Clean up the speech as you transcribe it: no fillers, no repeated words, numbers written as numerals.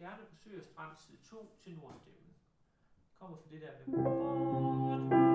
Gerne på Sø og Strand side 2 til Nordstemmen. Kommer fra det der med